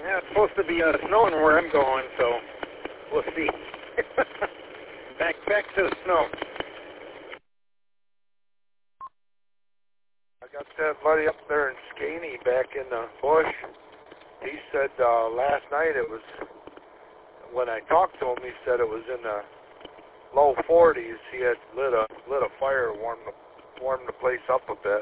Yeah, it's supposed to be snowing where I'm going, so we'll see. back to the snow. I got that buddy up there in Skaney back in the bush. He said last night it was, when I talked to him, he said it was in the low 40s. He had lit a fire, warmed the place up a bit.